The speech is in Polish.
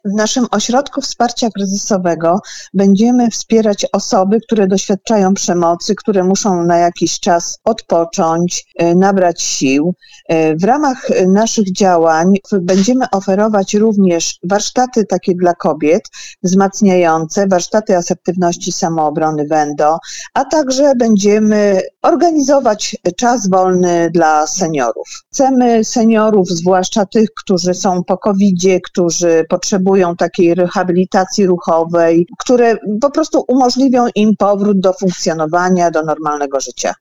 W naszym ośrodku wsparcia kryzysowego będziemy wspierać osoby, które doświadczają przemocy, które muszą na jakiś czas odpocząć, nabrać sił. W ramach naszych działań będziemy oferować również warsztaty takie dla kobiet wzmacniające, warsztaty asertywności samoobrony WENDO, a także będziemy organizować czas wolny dla seniorów. Chcemy seniorów, zwłaszcza tych, którzy są po COVID-zie, którzy potrzebują takiej rehabilitacji ruchowej, które po prostu umożliwią im powrót do funkcjonowania, do normalnego życia.